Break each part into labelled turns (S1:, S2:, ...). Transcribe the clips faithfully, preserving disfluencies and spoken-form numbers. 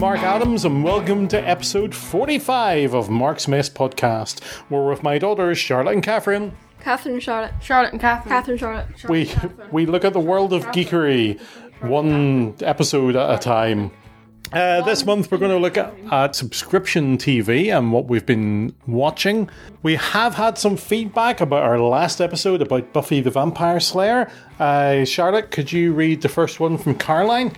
S1: Mark Adams, and welcome to episode forty-five of Mark's Mess Podcast. We're with my daughters, Charlotte and Catherine.
S2: Catherine and Charlotte.
S3: Charlotte and Catherine.
S2: Catherine, Charlotte. Charlotte
S1: We
S2: Catherine.
S1: we look at the world of geekery, one episode at a time. Uh, this month we're going to look at, at subscription T V and what we've been watching. We have had some feedback about our last episode about Buffy the Vampire Slayer. Uh, Charlotte, could you read the first one from Caroline?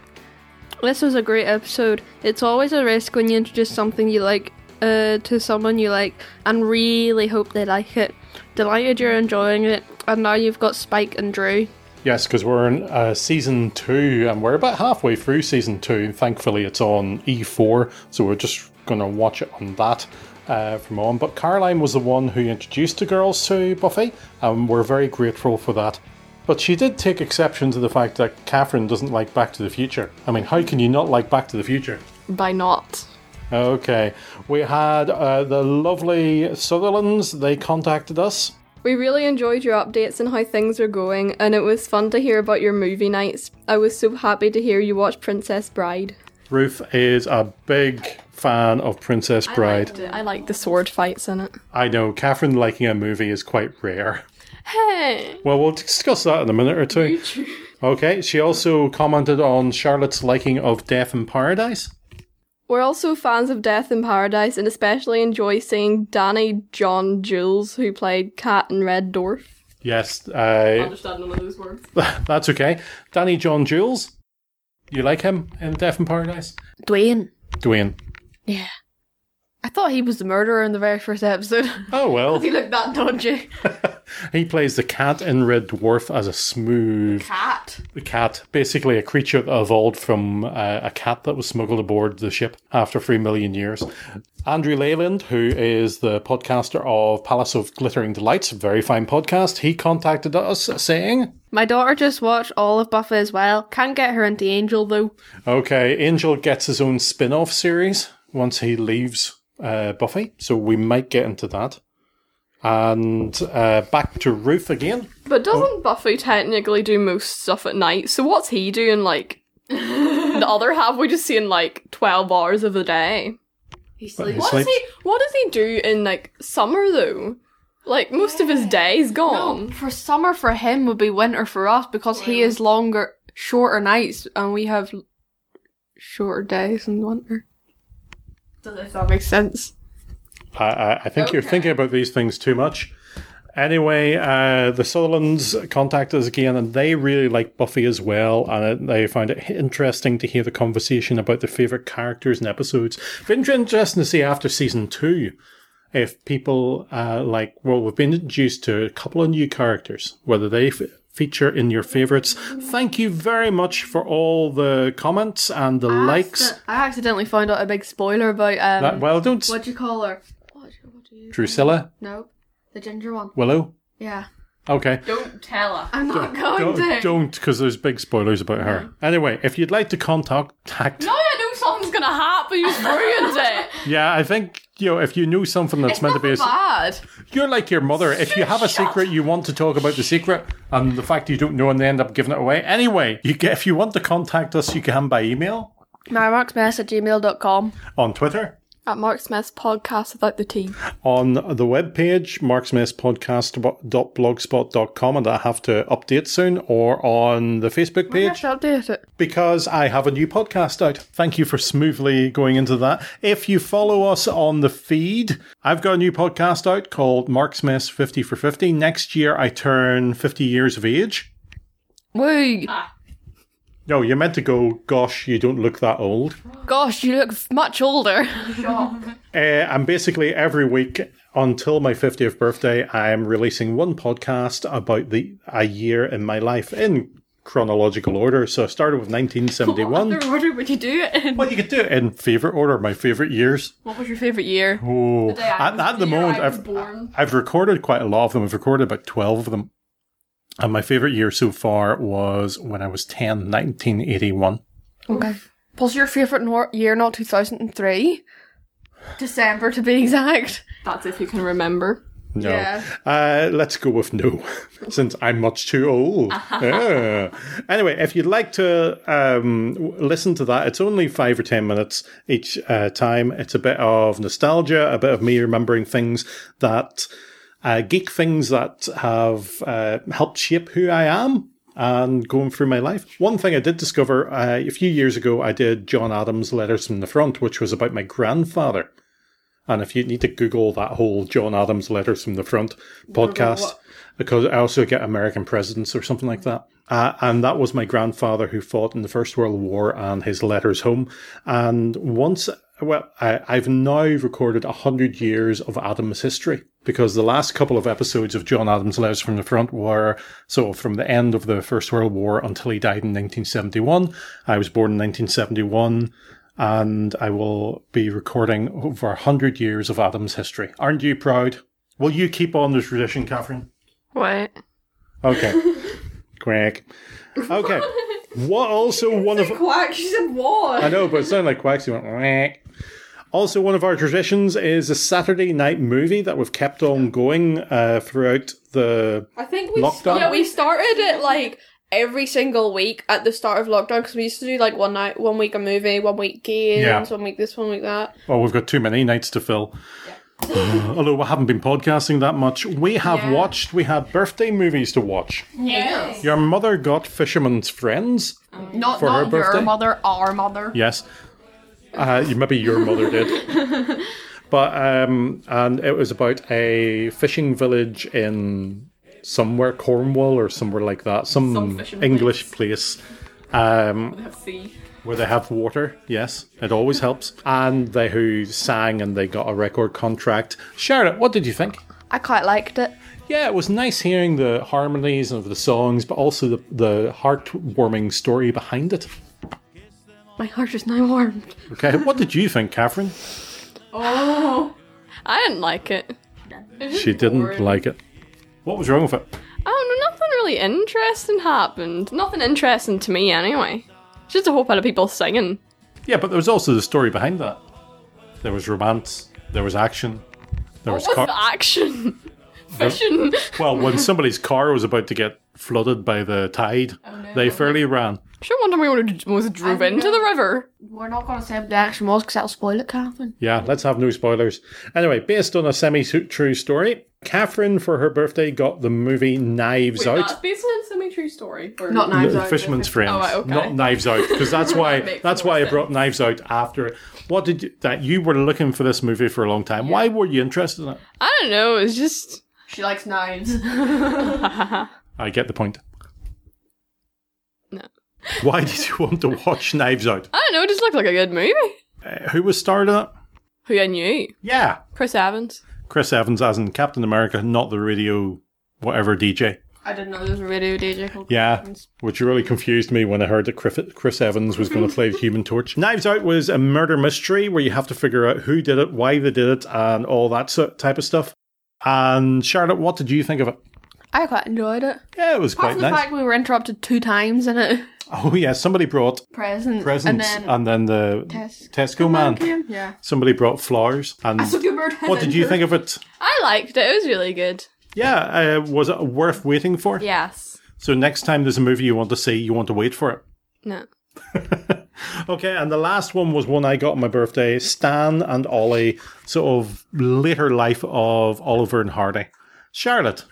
S2: This was a great episode. It's always a risk when you introduce something you like uh, to someone you like and really hope they like it. Delighted you're enjoying it, and now you've got Spike and Drew.
S1: Yes, because we're in uh, season two, and we're about halfway through season two. Thankfully, it's on E four, so we're just going to watch it on that uh, from on. But Caroline was the one who introduced the girls to Buffy, and we're very grateful for that. But she did take exception to the fact that Catherine doesn't like Back to the Future. I mean, how can you not like Back to the Future?
S2: By not.
S1: Okay, we had uh, the lovely Sutherlands. They contacted us.
S2: We really enjoyed your updates and how things are going, and it was fun to hear about your movie nights. I was so happy to hear you watch Princess Bride.
S1: Ruth is a big fan of Princess Bride.
S2: I liked it. I liked the sword fights in it.
S1: I know, Catherine liking a movie is quite rare.
S2: Hey!
S1: Well, we'll discuss that in a minute or two. Okay, she also commented on Charlotte's liking of Death in Paradise.
S2: We're also fans of Death in Paradise and especially enjoy seeing Danny John Jules, who played Cat in Red Dwarf.
S1: Yes,
S2: I
S1: uh,
S2: understand none of those words.
S1: that's okay. Danny John Jules, you like him in Death in Paradise?
S3: Dwayne.
S1: Dwayne.
S3: Yeah. I thought he was the murderer in the very first episode.
S1: Oh, well.
S3: He looked that dodgy.
S1: He plays the cat in Red Dwarf as a smooth...
S3: Cat.
S1: The cat, basically a creature that evolved from uh, a cat that was smuggled aboard the ship after three million years. Andrew Leyland, who is the podcaster of Palace of Glittering Delights, a very fine podcast, he contacted us saying...
S3: My daughter just watched all of Buffy as well. Can't get her into Angel though.
S1: Okay, Angel gets his own spin-off series once he leaves uh, Buffy, so we might get into that. And uh, back to Ruth again.
S2: But doesn't Buffy technically do most stuff at night? So what's he doing, like, the other half? We just seeing, like, twelve hours of the day.
S3: He
S1: sleeps.
S2: What does he, what does he do in, like, summer, though? Like, most of his day's gone.
S3: No, for summer for him would be winter for us because he is longer, shorter nights and we have shorter days in winter. Does if that makes sense?
S1: I, I, I think okay. You're thinking about these things too much. Anyway, uh, the Sutherlands contacted us again, and they really like Buffy as well, and they found it interesting to hear the conversation about their favourite characters and episodes. It's interesting to see after season two if people uh, like, well, we've been introduced to a couple of new characters, whether they f- feature in your favourites. Thank you very much for all the comments and the
S3: I
S1: likes.
S3: Acc- I accidentally found out a big spoiler about um.
S1: That, well, don't.
S3: What do you call her? What, what do you?
S1: Drusilla?
S3: No, the ginger one.
S1: Willow?
S3: Yeah.
S1: Okay.
S2: Don't tell her.
S3: I'm not
S1: don't,
S3: going
S1: don't,
S3: to.
S1: Don't, because there's big spoilers about her. Anyway, if you'd like to contact...
S2: No, I know something's going to happen. You've ruined it.
S1: Yeah, I think, you know, if you know something that's
S2: it's
S1: meant
S2: not
S1: to be... A,
S2: bad.
S1: You're like your mother. If you have a secret, you want to talk about the secret, and the fact you don't know and they end up giving it away. Anyway, you get, if you want to contact us, you can by email.
S3: mymarksmess at gmail dot com.
S1: On Twitter.
S2: At Mark Smith's podcast without the T.
S1: On the webpage, marksmithspodcast dot blogspot dot com, and I have to update soon, or on the Facebook page.
S3: I have to update it.
S1: Because I have a new podcast out. Thank you for smoothly going into that. If you follow us on the feed, I've got a new podcast out called Mark's Mess fifty for fifty. Next year, I turn fifty years of age.
S3: Woo!
S2: Ah.
S1: No, you're meant to go, gosh, you don't look that old.
S3: Gosh, you look much older.
S1: uh, and basically every week until my fiftieth birthday, I'm releasing one podcast about the a year in my life in chronological order. So I started with nineteen seventy-one.
S3: What other order would you do it in?
S1: Well, you could do it in favourite order, my favourite years.
S3: What was your favourite year?
S1: Oh,
S2: the at,
S1: at the moment, I've, I've recorded quite a lot of them. I've recorded about twelve of them. And my favourite year so far was when I was ten, nineteen eighty-one.
S3: Okay. Was your favourite nor- year not two thousand three? December to be exact.
S2: That's if you can remember.
S1: No.
S3: Yeah.
S1: Uh, let's go with no, since I'm much too old. Yeah. Anyway, if you'd like to um, listen to that, it's only five or ten minutes each uh, time. It's a bit of nostalgia, a bit of me remembering things that, uh, geek things that have uh, helped shape who I am and going through my life. One thing I did discover uh, a few years ago, I did John Adams' Letters from the Front, which was about my grandfather. And if you need to Google that whole John Adams Letters from the Front podcast, because I also get American Presidents or something like that. Uh, and that was my grandfather who fought in the First World War and his letters home. And once, well, I, I've now recorded one hundred years of Adams history, because the last couple of episodes of John Adams Letters from the Front were so from the end of the First World War until he died in nineteen seventy-one. I was born in nineteen seventy-one. And I will be recording over one hundred years of Adams history. Aren't you proud? Will you keep on the tradition, Catherine?
S2: What?
S1: Okay. Quack. Okay. What also one of...
S3: Quack, she said what?
S1: I know, but it sounded like quacks. You went quack. Also, one of our traditions is a Saturday night movie that we've kept on going uh, throughout the
S3: I think we
S1: lockdown.
S3: Yeah, we started it like every single week at the start of lockdown, because we used to do like one night, one week a movie, one week games,
S1: Yeah.
S3: one week this, one week that.
S1: Well, we've got too many nights to fill. Uh, although we haven't been podcasting that much, we have
S3: Yeah.
S1: watched, we had birthday movies to watch.
S3: Yes.
S1: Your mother got Fisherman's Friends.
S3: Not,
S1: For her
S3: not your
S1: birthday?
S3: mother, our mother.
S1: Yes. Uh, you- maybe your mother did. But, um, and it was about a fishing village in somewhere, Cornwall or somewhere like that. Some,
S3: Some fishing
S1: English place. Um,
S3: Let's see.
S1: where they have water, yes, it always helps. And they who sang and they got a record contract. Charlotte, what did you think?
S2: I quite liked it.
S1: Yeah, it was nice hearing the harmonies of the songs, but also the, the heartwarming story behind it.
S2: My heart is now warmed.
S1: Okay, what did you think, Catherine?
S3: Oh.
S2: I didn't like it.
S1: She didn't like it. What was wrong with it?
S2: I don't know, nothing really interesting happened. Nothing interesting to me, anyway. Just a whole pile of people singing.
S1: Yeah, but there was also the story behind that. There was romance, there was action, there was
S2: What was
S1: car-
S2: the action? Fishing.
S1: Well, when somebody's car was about to get flooded by the tide, they fairly ran.
S2: Sure wonder we would have was drove
S3: I
S2: into
S3: know.
S2: the river.
S3: We're not going to say what the action was, because that'll spoil it, Catherine.
S1: Yeah, let's have no spoilers. Anyway, based on a semi-true story, Catherine, for her birthday, got the movie Knives Out.
S2: based on a semi-true story. Or...
S3: Not Knives Out.
S1: Fisherman's Friends,
S2: Oh, right, okay.
S1: not Knives Out, because that's why
S2: That makes
S1: that's
S2: more
S1: why I
S2: sense.
S1: brought Knives Out after it. What did you, that you were looking for this movie for a long time? Why were you interested in it?
S2: I don't know, it's just...
S3: She likes knives.
S1: I get the point.
S2: No.
S1: Why did you want to watch Knives Out?
S2: I don't know, it just looked like a good movie.
S1: Uh, who was starred in it?
S2: Who I knew.
S1: Yeah,
S2: Chris Evans.
S1: Chris Evans as in Captain America, not the radio whatever D J.
S3: I didn't know there was a radio D J called
S1: Yeah,
S3: Evans.
S1: which really confused me when I heard that Chris- Chris Evans was going to play the Human Torch. Knives Out was a murder mystery where you have to figure out who did it, why they did it, and all that so- type of stuff. And Charlotte, what did you think of it?
S3: I quite enjoyed it.
S1: Yeah, it was
S3: Apart
S1: quite
S3: from the
S1: nice.
S3: fact we were interrupted two times in it.
S1: Oh yeah, somebody brought
S3: Presents.
S1: presents,
S3: And then
S1: the
S3: Tes-
S1: Tesco man.
S3: came. Yeah.
S1: Somebody brought flowers. And
S3: I took your bird head
S1: what did you think of it?
S2: I liked it, it was really good.
S1: Yeah, uh, was it worth waiting for?
S2: Yes.
S1: So next time there's a movie you want to see, you want to wait for it.
S2: No.
S1: Okay, and the last one was one I got on my birthday, Stan and Ollie, sort of later life of Oliver and Hardy. Charlotte,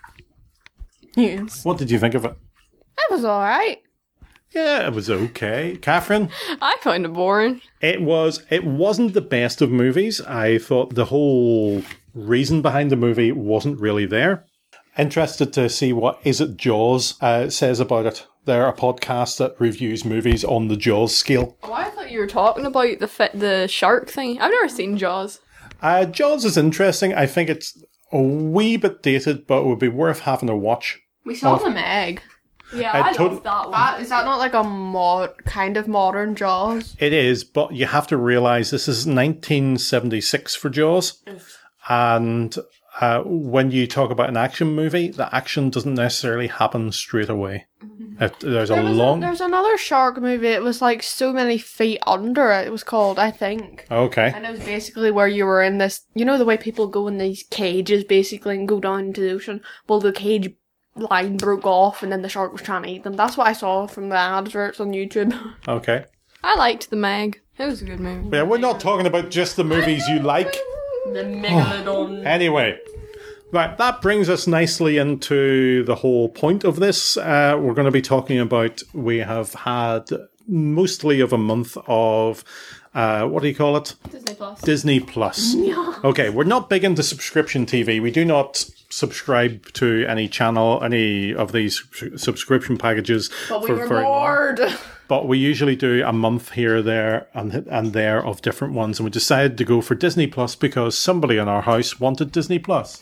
S3: Yes.
S1: what did you think of it?
S3: It was alright.
S1: Yeah, it was okay. Catherine?
S2: I found it boring.
S1: It was. It wasn't the best of movies. I thought the whole reason behind the movie wasn't really there. Interested to see what Is It Jaws uh, says about it. They're a podcast that reviews movies on the Jaws scale.
S2: Oh, I thought you were talking about the fi- the shark thing. I've never seen Jaws.
S1: Uh, Jaws is interesting. I think it's a wee bit dated, but it would be worth having a watch.
S3: We saw
S1: Oh.
S3: the Meg.
S2: Yeah,
S1: I
S2: I,
S1: tot-
S2: loved that one.
S3: That, is that not like a mod, kind of modern Jaws?
S1: It is, but you have to realise this is nineteen seventy-six for Jaws. And uh, when you talk about an action movie, the action doesn't necessarily happen straight away. It, there's
S3: There
S1: a
S3: was
S1: long.
S3: A, there's another shark movie. It was like So Many Feet Under. It was called, I think.
S1: Okay.
S3: And it was basically where you were in this. You know the way people go in these cages basically and go down into the ocean. Well, the cage line broke off, and then the shark was trying to eat them. That's what I saw from the adverts on YouTube.
S1: Okay.
S2: I liked The Meg. It was a good movie.
S1: Yeah, we're not talking about just the movies you like.
S3: The Megalodon.
S1: Anyway, right, that brings us nicely into the whole point of this. Uh, we're going to be talking about, we have had mostly of a month of, uh, what do you call it?
S2: Disney Plus.
S1: Disney Plus. Okay, we're not big into subscription T V. We do not subscribe to any channel, any of these subscription packages.
S3: But we
S1: for
S3: were
S1: very long.
S3: bored.
S1: But we usually do a month here, there, and and there of different ones. And we decided to go for Disney Plus because somebody in our house wanted Disney Plus.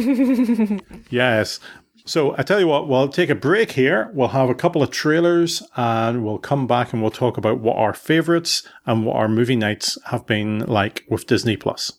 S1: Yes. So I tell you what, we'll take a break here. We'll have a couple of trailers and we'll come back and we'll talk about what our favourites and what our movie nights have been like with Disney Plus.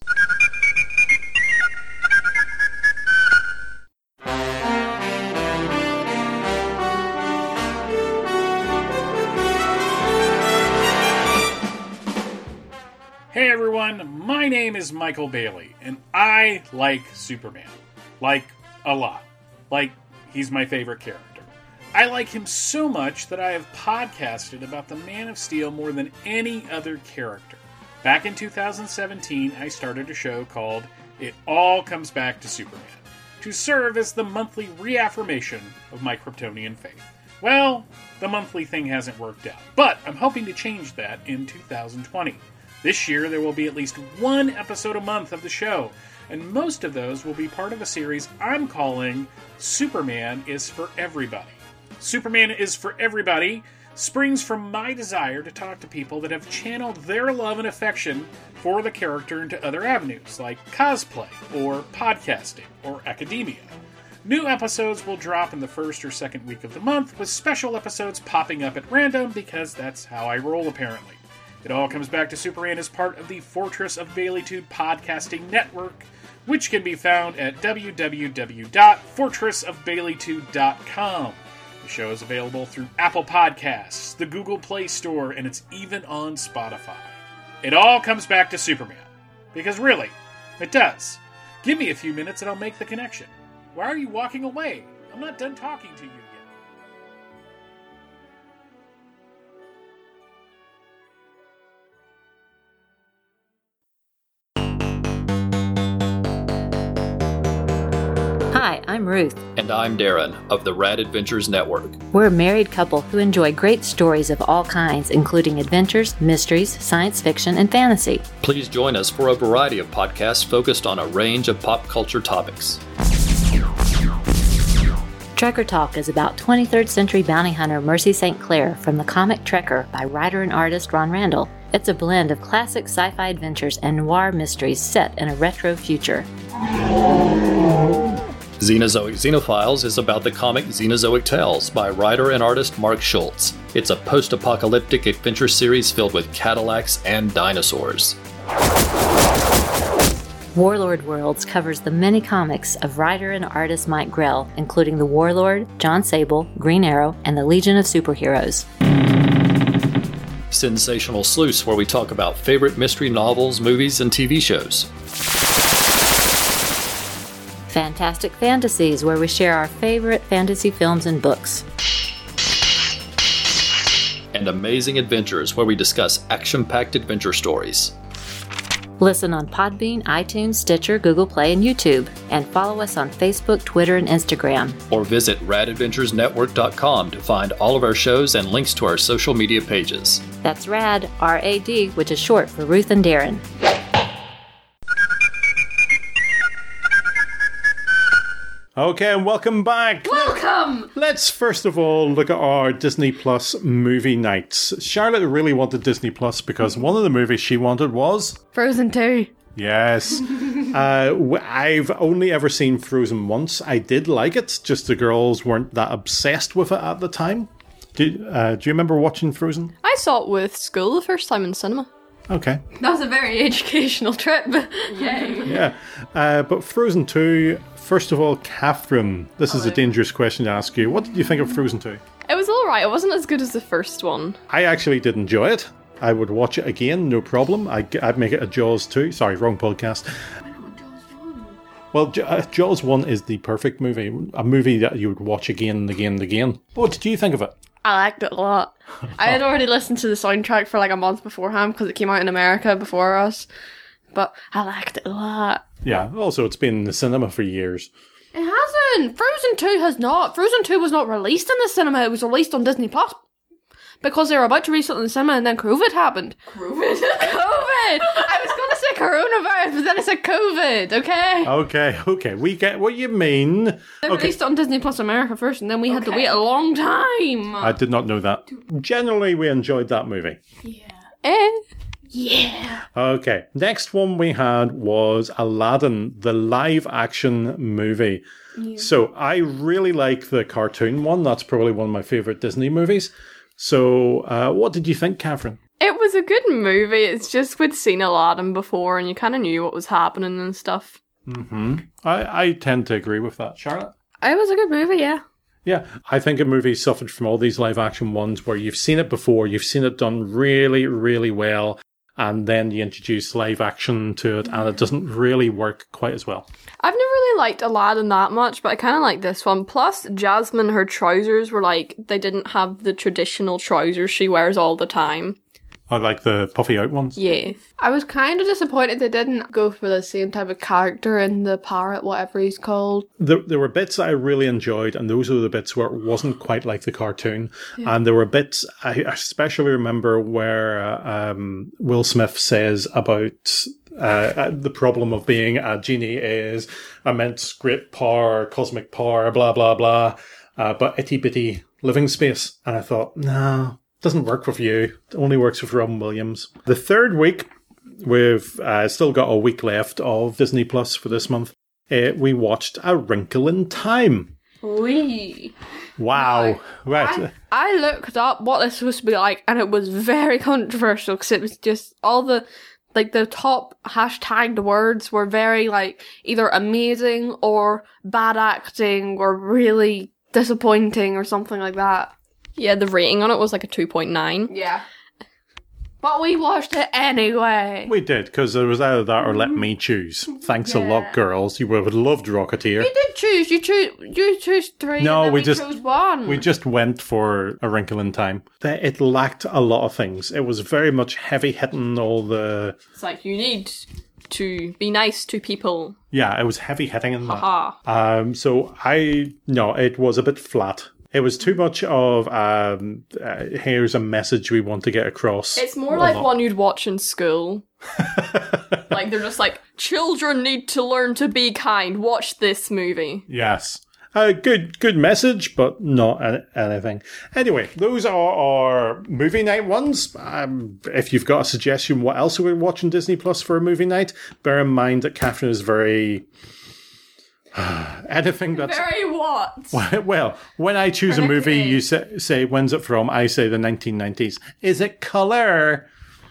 S4: Hey everyone, my name is Michael Bailey, and I like Superman. Like, a lot. Like, he's my favorite character. I like him so much that I have podcasted about the Man of Steel more than any other character. Back in two thousand seventeen, I started a show called It All Comes Back to Superman, to serve as the monthly reaffirmation of my Kryptonian faith. Well, the monthly thing hasn't worked out, but I'm hoping to change that in two thousand twenty. This year, there will be at least one episode a month of the show, and most of those will be part of a series I'm calling Superman is for Everybody. Superman is for Everybody springs from my desire to talk to people that have channeled their love and affection for the character into other avenues, like cosplay, or podcasting, or academia. New episodes will drop in the first or second week of the month, with special episodes popping up at random, because that's how I roll, apparently. It All Comes Back to Superman is part of the Fortress of Baileytude podcasting network, which can be found at w w w dot fortress of baileytude dot com. The show is available through Apple Podcasts, the Google Play Store, and it's even on Spotify. It all comes back to Superman. Because really, it does. Give me a few minutes and I'll make the connection. Why are you walking away? I'm not done talking to you yet.
S5: Hi, I'm Ruth.
S6: And I'm Darren of the Rad Adventures Network.
S5: We're a married couple who enjoy great stories of all kinds, including adventures, mysteries, science fiction, and fantasy.
S6: Please join us for a variety of podcasts focused on a range of pop culture topics.
S5: Trekker Talk is about twenty-third century bounty hunter Mercy Saint Clair from the comic Trekker by writer and artist Ron Randall. It's a blend of classic sci-fi adventures and noir mysteries set in a retro future.
S6: Xenozoic Xenophiles is about the comic Xenozoic Tales by writer and artist Mark Schultz. It's a post-apocalyptic adventure series filled with Cadillacs and dinosaurs.
S5: Warlord Worlds covers the many comics of writer and artist Mike Grell, including The Warlord, John Sable, Green Arrow, and the Legion of Superheroes.
S6: Sensational Sleuths, where we talk about favorite mystery novels, movies, and T V shows.
S5: Fantastic Fantasies, where we share our favorite fantasy films and books.
S6: And Amazing Adventures, where we discuss action-packed adventure stories.
S5: Listen on Podbean, iTunes, Stitcher, Google Play, and YouTube. And follow us on Facebook, Twitter, and Instagram.
S6: Or visit rad adventures network dot com to find all of our shows and links to our social media pages.
S5: That's RAD, R A D, which is short for Ruth and Darren.
S1: Okay, and welcome back.
S3: Welcome!
S1: Let's first of all look at our Disney Plus movie nights. Charlotte really wanted Disney Plus because one of the movies she wanted was
S3: Frozen two.
S1: Yes. uh, w- I've only ever seen Frozen once. I did like it, just the girls weren't that obsessed with it at the time. Do, uh, do you remember watching Frozen?
S2: I saw it with school the first time in cinema.
S1: Okay.
S2: That was a very educational trip.
S3: Yay.
S1: Yeah. Uh, but Frozen two, first of all, Catherine, this is a dangerous question to ask you. What did you think of Frozen two?
S3: It was alright. It wasn't as good as the first one.
S1: I actually did enjoy it. I would watch it again, no problem. I'd, I'd make it a Jaws two. Sorry, wrong podcast. Well, J- uh, Jaws one is the perfect movie. A movie that you would watch again and again and again. What did you think of it?
S3: I liked it a lot. I had already listened to the soundtrack for like a month beforehand because it came out in America before us. But I liked it a lot.
S1: Yeah, also it's been in the cinema for years.
S3: It hasn't. Frozen two has not. Frozen two was not released in the cinema. It was released on Disney Plus. Because they were about to release it in the cinema and then COVID happened. COVID? COVID! I was going to say coronavirus, but then I said COVID, okay?
S1: Okay, okay, we get what you mean.
S3: They
S1: Okay.
S3: released it on Disney Plus America first and then we had to wait a long time.
S1: I did not know that. Generally, we enjoyed that movie.
S3: Eh? Yeah.
S1: Okay, next one we had was Aladdin, the live action movie. So I really like the cartoon one. That's probably one of my favourite Disney movies. So uh, what did you think, Catherine?
S7: It was a good movie. It's just we'd seen Aladdin before and you kind of knew what was happening and stuff.
S1: Mm-hmm. I, I tend to agree with that, Charlotte.
S3: It was a good movie, yeah.
S1: Yeah, I think a movie suffered from all these live action ones where you've seen it before, you've seen it done really, really well, and then you introduce live action to it and it doesn't really work quite as well.
S7: I've never really liked Aladdin that much, but I kind of like this one. Plus, Jasmine, her trousers were like, they didn't have the traditional trousers she wears all the time.
S1: I like the puffy out ones.
S7: Yeah.
S3: I was kind of disappointed they didn't go for the same type of character in the parrot, whatever he's called.
S1: There, there were bits I really enjoyed, and those are the bits where it wasn't quite like the cartoon. Yeah. And there were bits I especially remember where uh, um, Will Smith says about uh, the problem of being a genie is immense great power, cosmic power, blah, blah, blah, uh, but itty bitty living space. And I thought, no. Doesn't work with you. It only works with Robin Williams. The third week, we've uh, still got a week left of Disney Plus for this month. Uh, we watched A Wrinkle in Time.
S3: Wee.
S1: Wow. Right.
S3: I, I looked up what this was supposed to be like, and it was very controversial because it was just all the, like, the top hashtagged words were very, like, either amazing or bad acting or really disappointing or something like that.
S7: Yeah, the rating on it was like a two point nine.
S3: Yeah. But we watched it anyway.
S1: We did, because there was either that or Let Me Choose. Thanks
S3: Yeah.
S1: a lot, girls. You would have loved Rocketeer.
S3: You did choose. You choose. You choose three.
S1: No,
S3: and then
S1: we
S3: we
S1: just-
S3: chose one.
S1: We just went for A Wrinkle in Time. Th- It lacked a lot of things. It was very much heavy hitting all the...
S7: It's like, you need to be nice to people.
S1: Yeah, it was heavy hitting in that.
S7: Haha.
S1: Um, so I... No, it was a bit flat. It was too much of, um, uh, here's a message we want to get across.
S7: It's more like one you'd watch in school. Like, they're just like, children need to learn to be kind. Watch this movie.
S1: Yes. A good good message, but not a- anything. Anyway, those are our movie night ones. Um, if you've got a suggestion what else we're watching Disney Plus for a movie night, bear in mind that Catherine is very... anything that's...
S3: Very what?
S1: Well, when I choose a movie, you say, say, when's it from? I say the nineteen nineties. Is it colour?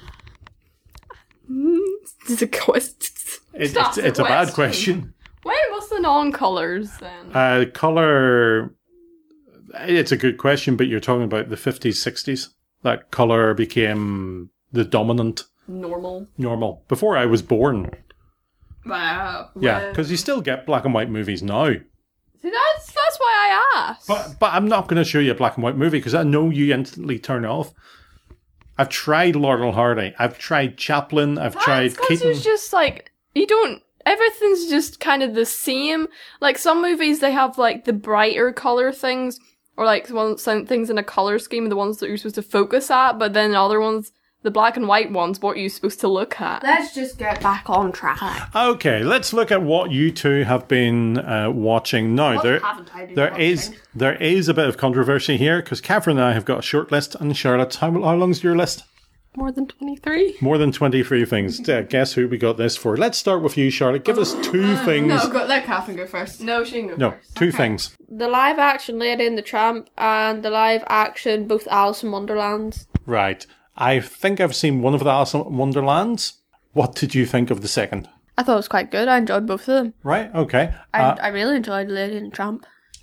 S7: It's a question.
S1: It,
S7: Stop
S1: it's it's
S7: the
S1: a bad
S7: question.
S1: question.
S7: Wait, what's the non-colours then?
S1: Uh, colour... It's a good question, but you're talking about the fifties, sixties. That colour became the dominant
S7: Normal.
S1: normal. Before I was born.
S3: Wow.
S1: Yeah, because you still get black and white movies now.
S7: See, that's that's why I asked.
S1: But but I'm not going to show you a black and white movie because I know you instantly turn off. I've tried Laurel Hardy. I've tried Chaplin. I've tried
S7: That's because
S1: Keaton.
S7: it's just like, you don't, everything's just kind of the same. Like, some movies, they have like the brighter colour things, or like one, some things in a colour scheme, the ones that you're supposed to focus at, but then other ones, the black and white ones, what are you supposed to look at?
S3: Let's just get back on track.
S1: Okay, let's look at what you two have been uh, watching now.
S3: What
S1: There,
S3: haven't I been
S1: there
S3: watching?
S1: is there is a bit of controversy here because Catherine and I have got a short list, and Charlotte, how, how long's your list?
S3: More than twenty-three?
S1: More than twenty-three things. Uh, guess who we got this for? Let's start with you, Charlotte. Give us two things.
S3: No, go, let Catherine go first.
S7: No, she can go
S1: No,
S7: first.
S1: two things.
S3: The live action Lady and the Tramp and the live action both Alice in Wonderland.
S1: Right. I think I've seen one of the Alice in Wonderlands. What did you think of the second?
S3: I thought it was quite good. I enjoyed both of them.
S1: Right, okay.
S3: I,
S1: Uh,
S3: I really enjoyed Lady and the Tramp.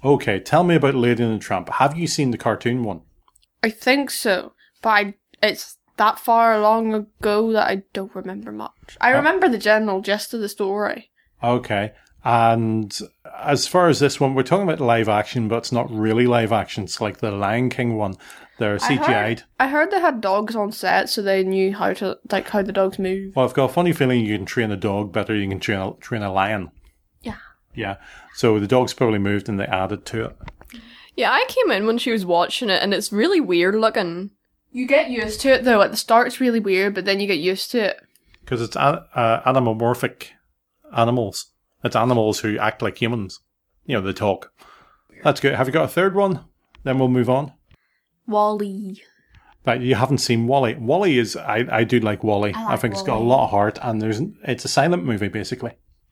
S1: Okay, tell me about Lady and the Tramp. Have you seen the cartoon one?
S3: I think so, but I, it's that far long ago that I don't remember much. I remember the general gist of the story.
S1: Okay. And as far as this one, we're talking about live action, but it's not really live action. It's like the Lion King one. They're C G I'd.
S3: I heard, I heard they had dogs on set, so they knew how to like how the dogs move.
S1: Well, I've got a funny feeling you can train a dog better than you can train a, train a lion.
S3: Yeah.
S1: Yeah. So the dogs probably moved and they added to it.
S7: Yeah, I came in when she was watching it, and it's really weird looking.
S3: You get used to it though. At the start, it's really weird, but then you get used to it.
S1: Because it's a- uh, animomorphic animals. It's animals who act like humans. You know, they talk. That's good. Have you got a third one? Then we'll move on.
S3: Wall-E.
S1: But you haven't seen Wall-E. Wall-E is, I, I do like Wall-E. I, like I think Wall-E. It's got a lot of heart, and there's it's a silent movie, basically.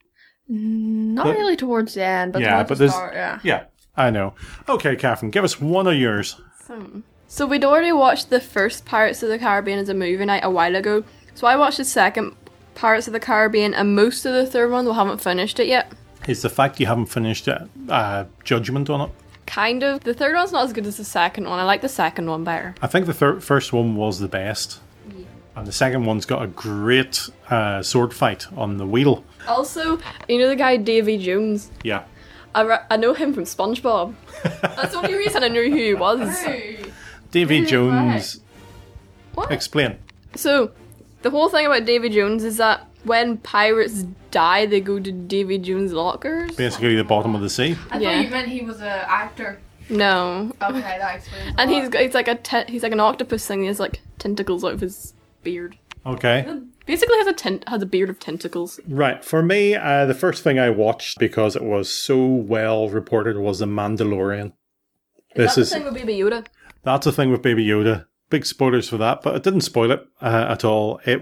S3: Not
S1: but,
S3: really towards the end, but
S1: yeah,
S3: towards
S1: but
S3: the
S1: there's,
S3: start, yeah.
S1: Yeah, I know. Okay, Catherine, give us one of yours.
S7: Hmm. So we'd already watched the first Pirates of the Caribbean as a movie night a while ago. So I watched the second Pirates of the Caribbean, and most of the third one, we haven't finished it yet.
S1: Is the fact you haven't finished it uh, judgment on it?
S7: Kind of. The third one's not as good as the second one. I like the second one better.
S1: I think the thir- first one was the best. Yeah. And the second one's got a great uh, sword fight on the wheel.
S7: Also, you know the guy Davy Jones?
S1: Yeah.
S7: I, re- I know him from SpongeBob. That's the only reason I knew who he was.
S3: Hey.
S1: Davy Jones.
S7: What?
S1: Explain.
S7: So, the whole thing about Davy Jones is that when pirates die, they go to Davy Jones' lockers.
S1: Basically, the bottom of the sea.
S3: I
S7: Yeah.
S3: thought you meant he was an actor.
S7: No.
S3: Okay, that explains.
S7: And he's he's like a te- he's like an octopus thing. He has like tentacles out of his beard.
S1: Okay.
S7: Basically, has a tent has a beard of tentacles.
S1: Right. For me, uh, the first thing I watched because it was so well reported was The Mandalorian.
S7: Is
S1: This
S7: that
S1: is
S7: the thing with Baby Yoda?
S1: That's the thing with Baby Yoda. Big spoilers for that, but it didn't spoil it uh, at all. It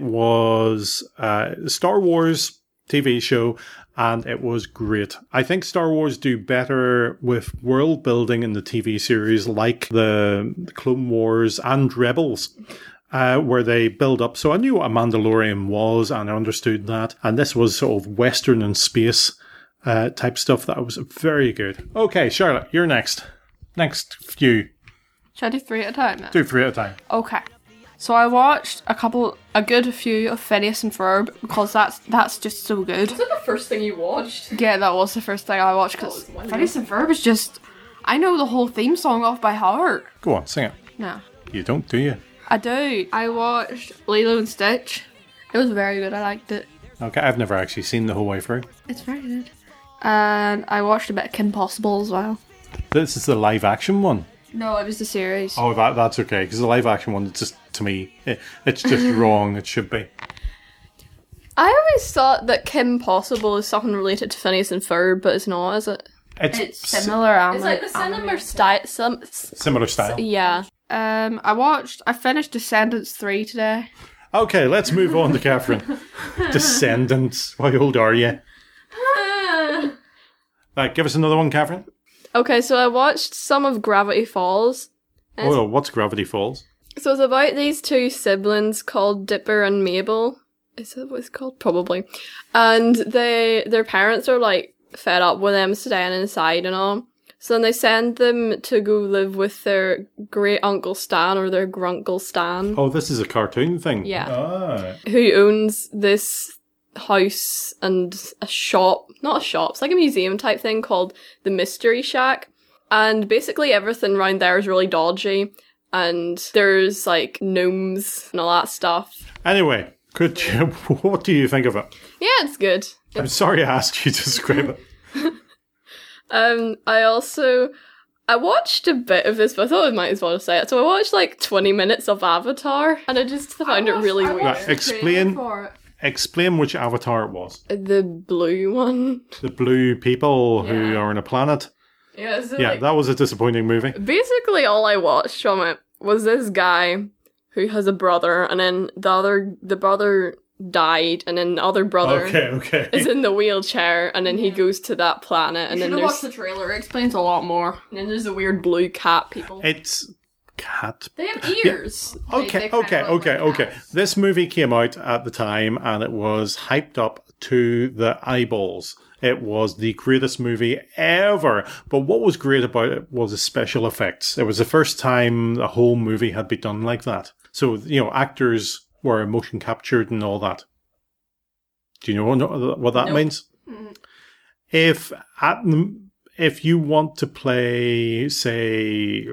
S1: was uh, a Star Wars T V show, and it was great. I think Star Wars do better with world building in the T V series, like the Clone Wars and Rebels, uh, where they build up. So I knew what a Mandalorian was, and I understood that. And this was sort of Western and space uh, type stuff that was very good. Okay, Charlotte, you're next. Next few.
S3: Should I do three at a time now?
S1: Do three at a time.
S3: Okay. So I watched a couple, a good few of Phineas and Ferb because that's that's just so good.
S7: Was that the first thing you watched?
S3: Yeah, that was the first thing I watched because
S7: Oh,
S3: Phineas and Ferb is just, I know the whole theme song off by heart.
S1: Go on, sing it.
S3: No,
S1: You don't, do you?
S3: I do. I watched Lilo and Stitch. It was very good. I liked it.
S1: Okay, I've never actually seen the whole way through.
S3: It's very good. And I watched a bit of Kim Possible as well.
S1: This is the live action one.
S3: No, it was the series.
S1: Oh, that that's okay, because the live action one, it's just, to me, it, it's just wrong. It should be.
S7: I always thought that Kim Possible is something related to Phineas and Ferb, but it's not, is it?
S1: It's,
S3: It's
S1: s-
S3: similar.
S7: It's like the similar style. Some,
S1: similar style.
S7: yeah.
S3: Um, I watched. I finished Descendants three today.
S1: Okay, let's move on to Catherine. Descendants. How old are you? Right, give us another one, Catherine.
S7: Okay, so I watched some of Gravity Falls. And
S1: Oh, what's Gravity Falls?
S7: So it's about these two siblings called Dipper and Mabel. Is that what it's called? Probably. And they their parents are like fed up with them staying inside and all. So then they send them to go live with their great uncle Stan or their grunkle Stan,
S1: Oh, this is a cartoon thing.
S7: Yeah.
S1: Ah.
S7: who owns this house and a shop. Not a shop, it's like a museum type thing called the Mystery Shack. And basically everything around there is really dodgy. And there's like gnomes and all that stuff.
S1: Anyway, could you, what do you think of it?
S7: Yeah, it's good.
S1: I'm sorry I asked you to describe it.
S7: Um, I also I watched a bit of this, but I thought I might as well say it. So I watched like twenty minutes of Avatar, and I just found it really weird.
S1: Right, explain, explain which Avatar it was.
S7: The blue one.
S1: The blue people who
S7: Yeah.
S1: are on a planet.
S7: Yeah, so
S1: Yeah,
S7: like,
S1: that was a disappointing movie.
S7: basically all I watched from it was this guy who has a brother, and then the other the brother died, and then the other brother
S1: Okay, okay.
S7: is in the wheelchair, and then he goes to that planet, and
S3: You
S7: then
S3: should have
S7: there's
S3: watched the trailer. It explains a lot more.
S7: and then there's the weird blue cat people.
S1: It's cat.
S7: They have ears.
S1: Okay,
S3: they kinda
S1: okay,
S3: look
S1: okay,
S3: like
S1: okay.
S3: cats.
S1: This movie came out at the time and it was hyped up to the eyeballs. It was the greatest movie ever. But what was great about it was the special effects. It was the first time a whole movie had been done like that. So, you know, actors were motion captured and all that. Do you know what that
S7: Nope.
S1: means?
S3: Mm.
S1: If at the, if you want to play, say,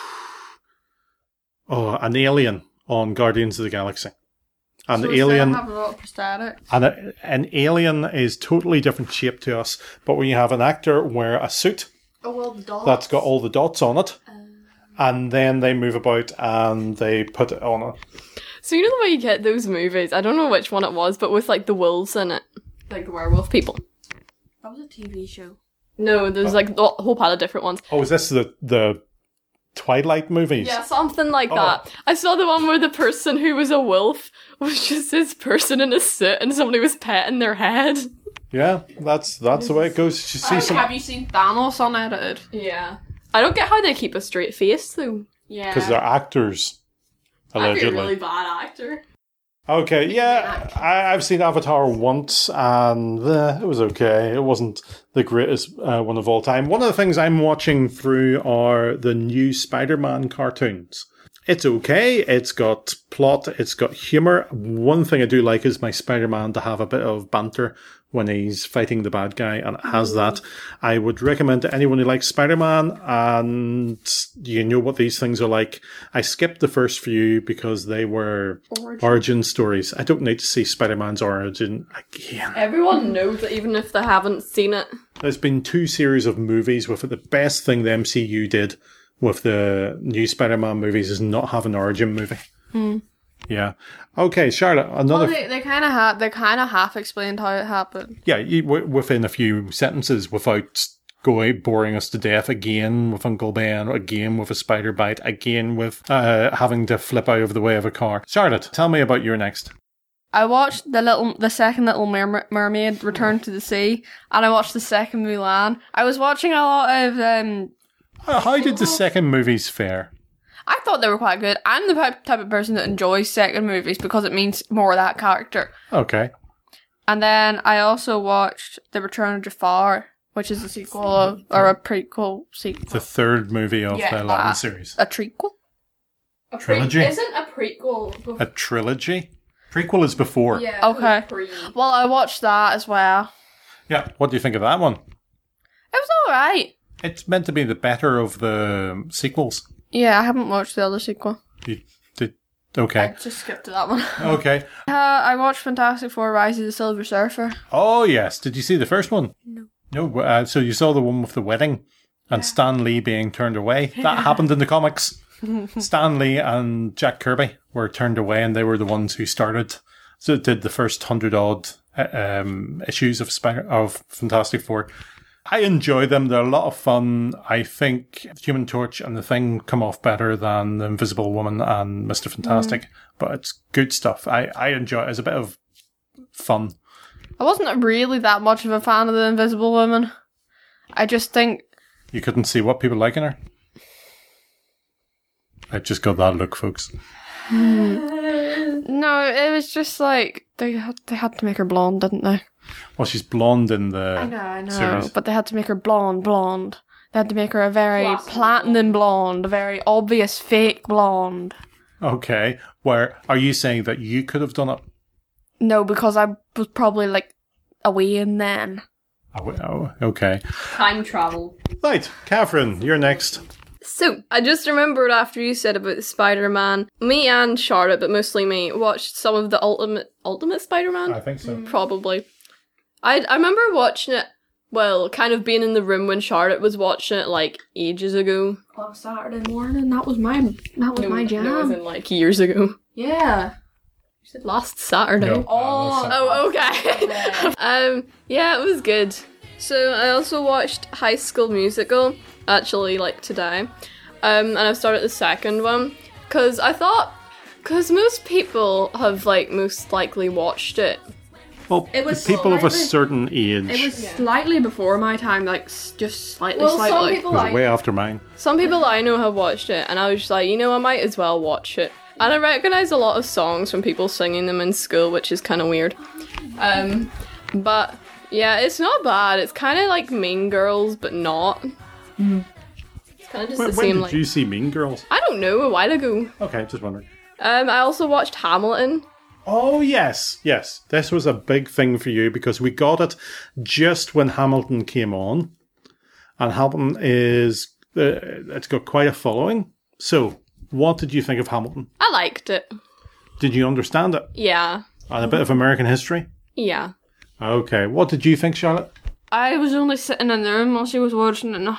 S1: oh, an alien on Guardians of the Galaxy, an
S3: So
S1: alien,
S3: have a lot of prosthetics.
S1: and a, an alien is totally different shape to us. But when you have an actor wear a suit
S3: Oh well, the dogs.
S1: that's got all the dots on it, and then they move about and they put it on it.
S7: So you know the way you get those movies? I don't know which one it was, but with like the wolves in it, like the werewolf people.
S3: That was a T V show.
S7: No, there's like a whole pile of different ones.
S1: Oh, is this the the Twilight movies?
S7: Yeah, something like
S1: Oh.
S7: that. I saw the one where the person who was a wolf was just this person in a suit and somebody was petting their head.
S1: Yeah, that's that's the way it goes. You see
S3: Like,
S1: some
S3: have you seen Thanos unedited?
S7: Yeah. I don't get how they keep a straight face though.
S3: Yeah.
S1: because they're actors,
S7: I'd be a
S1: allegedly.
S7: really bad actor.
S1: Okay, yeah, I, I've seen Avatar once, and uh, it was okay. It wasn't the greatest uh, one of all time. One of the things I'm watching through are the new Spider-Man cartoons. It's okay. It's got plot. It's got humor. One thing I do like is my Spider-Man to have a bit of banter when he's fighting the bad guy, and it has that. I would recommend to anyone who likes Spider-Man, and you know what these things are like. I skipped the first few because they were
S3: Origin.
S1: origin stories. I don't need to see Spider-Man's origin again.
S7: Everyone knows it even if they haven't seen it.
S1: There's been two series of movies with it. The best thing the M C U did with the new Spider-Man movies is not have an origin movie. Yeah. Okay, Charlotte, another...
S3: Well, they, they kind of ha- they kind of half explained how it happened.
S1: Yeah, you, w- within a few sentences without going boring us to death again with Uncle Ben, again with a spider bite, again with uh, having to flip out of the way of a car. Charlotte, tell me about your next.
S3: I watched the little, the second Little Mer- Mermaid, Return to the Sea, and I watched the second Mulan. I was watching a lot of. Um,
S1: How how did the second movies fare?
S3: I thought they were quite good. I'm the type type of person that enjoys second movies because it means more of that character.
S1: Okay.
S3: And then I also watched The Return of Jafar, which is a sequel of, or a prequel sequel,
S1: The third movie of
S3: Yeah,
S1: the Aladdin
S3: that.
S1: series.
S3: a trequel.
S7: A
S1: Trilogy?
S7: Isn't a prequel.
S1: A trilogy? Prequel is before.
S7: Yeah.
S3: Okay.
S7: Pre-
S3: Well, I watched that as well.
S1: Yeah. What do you think of that one?
S3: It was alright.
S1: It's meant to be the better of the sequels.
S3: Yeah, I haven't watched the other sequel.
S1: You did.
S3: I
S1: Okay.
S3: just skipped to that one.
S1: Okay.
S3: Uh, I watched Fantastic Four: Rise of the Silver Surfer.
S1: Oh, yes. Did you see the first one?
S3: No.
S1: No. Uh, so you saw the one with the wedding and Stan Lee being turned away. That happened in the comics. Stan Lee and Jack Kirby were turned away, and they were the ones who started. So did the first hundred odd uh, um, issues of Spider of Fantastic Four. I enjoy them. They're a lot of fun. I think Human Torch and The Thing come off better than The Invisible Woman and Mister Fantastic, but it's good stuff. I, I enjoy it as a bit of fun.
S3: I wasn't really that much of a fan of the Invisible Woman. I just think
S1: You couldn't see what people like in her? I just got that look, folks.
S3: no, it was just like they had they had to make her blonde, didn't they?
S1: Well, she's blonde in the
S3: I know, I know,
S1: series.
S3: but they had to make her blonde, blonde. They had to make her a very platinum blonde, a very obvious fake blonde.
S1: Okay. Where are you saying that you could have done it?
S3: No, because I was probably like away and then.
S1: Oh, oh, okay.
S7: Time travel.
S1: Right, Catherine, you're next.
S7: So, I just remembered after you said about the Spider-Man, me and Charlotte, but mostly me, watched some of the Ultimate Ultimate Spider-Man?
S1: I think so.
S7: Probably. I I remember watching it, well, kind of being in the room when Charlotte was watching it, like, ages ago.
S3: Oh, Saturday morning. That was my that was my jam.
S7: No, as in, like, years ago.
S3: Yeah.
S7: You said last Saturday.
S1: No,
S3: Oh,
S1: uh, no,
S7: Oh, okay. um, yeah, it was good. So I also watched High School Musical, actually, like today. Um, and I've started the second one. Because I thought, because most people have, like, most likely watched it.
S1: well,
S3: It was
S1: people of a
S3: slightly-
S1: certain age.
S3: It was slightly before my time, like s- just slightly,
S7: Well, some
S3: slightly.
S7: people
S1: It was
S7: like
S1: way after mine.
S7: Some people I know have watched it, and I was just like, you know, I might as well watch it. And I recognise a lot of songs from people singing them in school, which is kind of weird. Um, but Yeah, it's not bad. It's kind of like Mean Girls, but not.
S3: Mm.
S7: It's kind of just
S1: When,
S7: the
S1: when
S7: same.
S1: did
S7: Like
S1: you see Mean Girls?
S7: I don't know, a while ago.
S1: Okay, just wondering.
S7: Um, I also watched Hamilton.
S1: Oh, yes, yes. This was a big thing for you because we got it just when Hamilton came on. And Hamilton is, uh, it's got quite a following. So, what did you think of Hamilton?
S7: I liked it.
S1: Did you understand it?
S7: Yeah,
S1: And a bit of American history?
S7: yeah.
S1: Okay, what did you think, Charlotte?
S2: I was only sitting in the room while she was watching it. And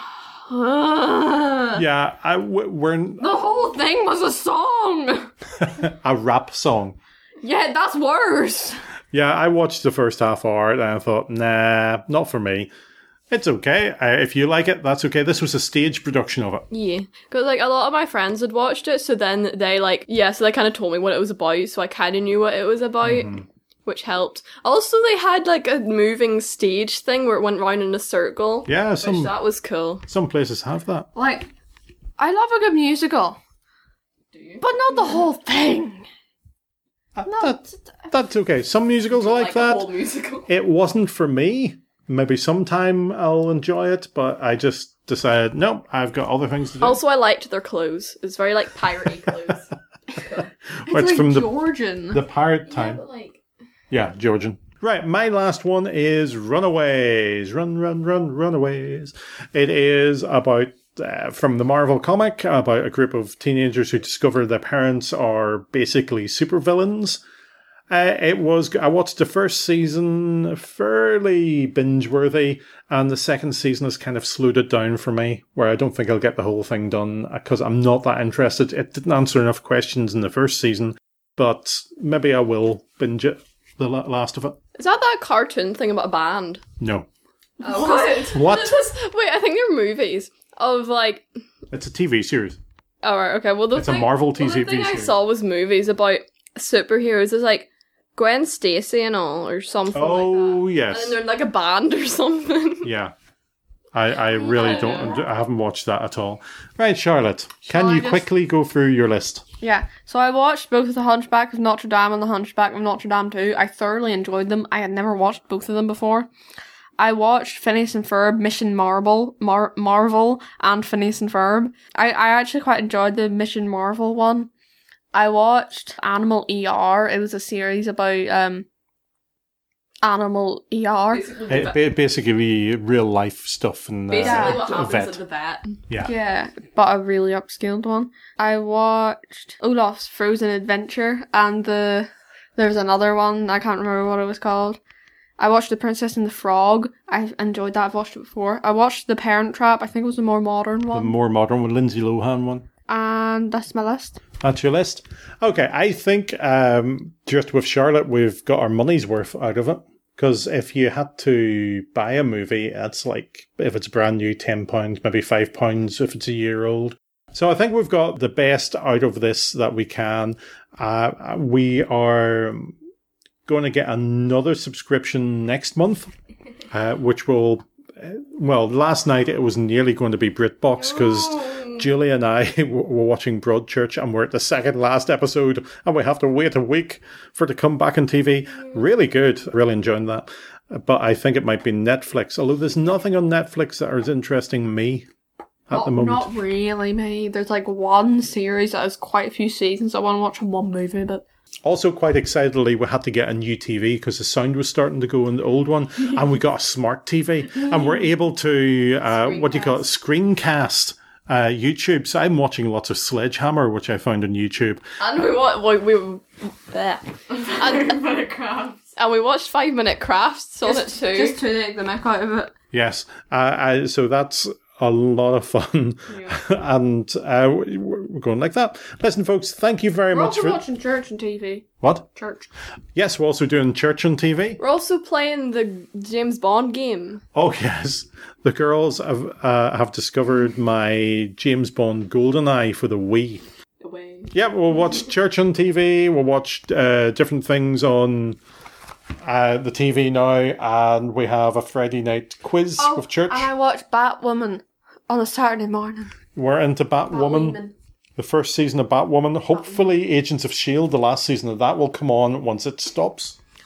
S1: Yeah, I, w- we're in
S2: the whole thing was a song.
S1: a rap song.
S2: Yeah, that's worse.
S1: Yeah, I watched the first half hour and I thought, nah, not for me. It's okay. Uh, if you like it, that's okay. This was a stage production of it.
S7: Yeah, because like a lot of my friends had watched it, so then they like yeah, so they kind of told me what it was about, so I kind of knew what it was about,
S1: Mm-hmm.
S7: which helped. Also, they had like a moving stage thing where it went round in a circle.
S1: Yeah,
S7: which
S1: some
S7: that was cool.
S1: some places have that.
S2: Like, I love a good musical. Do you? But not the whole thing.
S1: Uh, that, that's okay. Some musicals are like, that.
S7: the whole musical.
S1: It wasn't for me. Maybe sometime I'll enjoy it, but I just decided, no, I've got other things to do.
S7: Also, I liked their clothes. It's very like piratey clothes.
S1: Well, it's
S2: like
S1: from the,
S2: Georgian.
S1: the pirate time.
S7: But like,
S1: Yeah, Georgian. Right, my last one is Runaways. Run, run, run, Runaways. It is about, uh, from the Marvel comic, about a group of teenagers who discover their parents are basically supervillains. Uh, it was, I watched the first season, fairly binge-worthy, and the second season has kind of slowed it down for me, where I don't think I'll get the whole thing done, because I'm not that interested. It didn't answer enough questions in the first season, but maybe I will binge it, the la- last of it.
S7: is that that cartoon thing about a band?
S1: No.
S7: Oh, what?
S1: What?
S7: Wait, I think they're movies of like.
S1: It's a T V series.
S7: Oh right, okay. Well, the
S1: It's a
S7: thing,
S1: Marvel
S7: well,
S1: T V
S7: the thing I
S1: series.
S7: saw was movies about superheroes. It's like Gwen Stacy and all, or something like
S1: Oh,
S7: that.
S1: yes.
S7: And they're in like a band or something.
S1: Yeah. I, I really don't, I haven't watched that at all. Right, Charlotte, can
S2: I
S1: you
S2: just-
S1: quickly go through your list?
S2: Yeah, so I watched both The Hunchback of Notre Dame and The Hunchback of Notre Dame two. I thoroughly enjoyed them. I had never watched both of them before. I watched Phineas and Ferb, Mission Marvel, Mar- Marvel, and Phineas and Ferb. I, I actually quite enjoyed the Mission Marvel one. I watched Animal E R. It was a series about um Animal E R.
S1: It, ba- basically, real life stuff and uh,
S7: Basically, what
S1: a
S7: happens
S1: vet.
S7: at the vet.
S1: Yeah.
S2: Yeah, but a really upscaled one. I watched Olaf's Frozen Adventure, and the there was another one, I can't remember what it was called. I watched The Princess and the Frog. I enjoyed that, I've watched it before. I watched The Parent Trap, I think it was the more modern
S1: The
S2: one.
S1: more modern one, Lindsay Lohan one.
S2: And that's my list.
S1: That's your list? Okay, I think um, just with Charlotte, we've got our money's worth out of it. Because if you had to buy a movie, it's like, if it's brand new, ten pounds, maybe five pounds if it's a year old. So I think we've got the best out of this that we can. Uh, we are going to get another subscription next month, uh, which will, well, last night it was nearly going to be BritBox because Julie and I were watching Broadchurch and we're at the second last episode and we have to wait a week for it to come back on T V. Really good. Really enjoying that. But I think it might be Netflix, although there's nothing on Netflix that is interesting me at
S2: Not,
S1: the moment.
S2: not really, me. There's like one series that has quite a few seasons I want to watch in one movie, but
S1: Also, quite excitedly, we had to get a new T V because the sound was starting to go in the old one, and we got a smart T V, and we're able to, uh, what do you call it, screencast uh, YouTube. So I'm watching lots of Sledgehammer, which I found on YouTube.
S7: And we wa- we, we bleh. and, and we watched Five Minute Crafts on it too.
S2: just to take the mick out of it.
S1: Yes, uh, I, so that's a lot of fun, and uh, we're going like that. Listen, folks, thank you very
S2: We're
S1: much
S2: also
S1: for
S2: watching Church on T V.
S1: what?
S2: Church.
S1: Yes, we're also doing Church on T V.
S7: We're also playing the James Bond game.
S1: Oh yes, the girls have uh, have discovered my James Bond GoldenEye for the Wii.
S7: Away.
S1: Yeah, we'll watch Church on T V. We'll watch uh, different things on uh, the T V now, and we have a Friday night quiz with Church.
S2: And I watched Batwoman on a Saturday morning.
S1: We're into Batwoman.
S2: Batwoman.
S1: The first season of Batwoman. Hopefully, Agents of S H I E L D, the last season of that, will come on once it stops.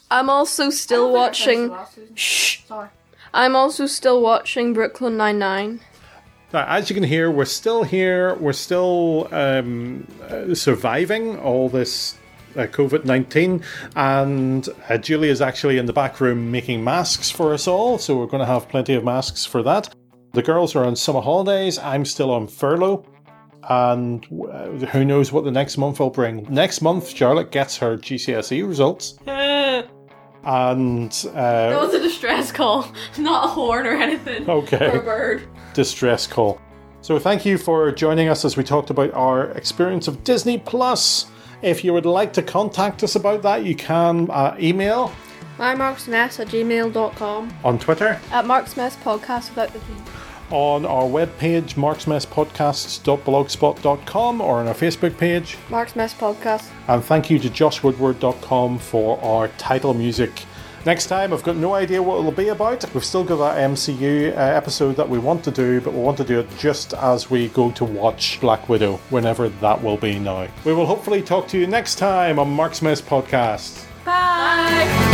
S7: I'm also still watching. Shh.
S3: Sorry.
S7: I'm also still watching Brooklyn Nine-Nine.
S1: Now, as you can hear, we're still here. We're still um, uh, surviving all this uh, covid nineteen. And uh, Julie is actually in the back room making masks for us all. So we're going to have plenty of masks for that. The girls are on summer holidays. I'm still on furlough. And uh, who knows what the next month will bring. Next month, Charlotte gets her G C S E results. And... Uh,
S7: That was a distress call, not a horn or anything.
S1: Okay.
S7: Or a bird.
S1: Distress call. So thank you for joining us as we talked about our experience of Disney Plus. If you would like to contact us about that, you can uh, email
S3: mymarksmess at gmail dot com.
S1: on Twitter,
S7: At Mark's Mess Podcast without the P.
S1: on our webpage marksmesspodcasts dot blogspot dot com, or on our Facebook page.
S3: Mark's Mess Podcast.
S1: And thank you to josh woodward dot com for our title music. Next time, I've got no idea what it'll be about. We've still got that M C U uh, episode that we want to do, but we want to do it just as we go to watch Black Widow, whenever that will be now. We will hopefully talk to you next time on Mark's Mess Podcast.
S7: Bye!